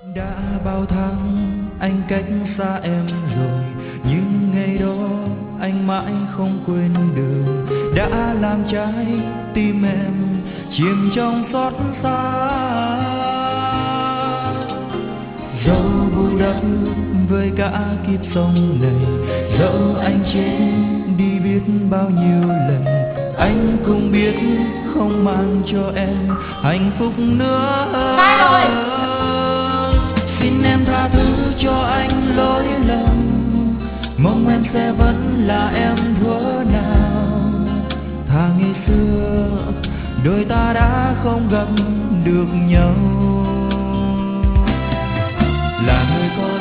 Đã bao tháng anh cách xa em rồi, nhưng ngày đó anh mãi không quên đường, đã làm trái tim em chìm trong xót xa. Dẫu bụi đất với cả kiếp sống này, dẫu anh chết đi biết bao nhiêu lần, anh cũng biết không mang cho em hạnh phúc nữa. Sai rồi. Xin em tha thứ cho anh lỗi lầm, mong em sẽ vẫn là em thuở nào. Thà ngày xưa đôi ta đã không gặp được nhau, là người có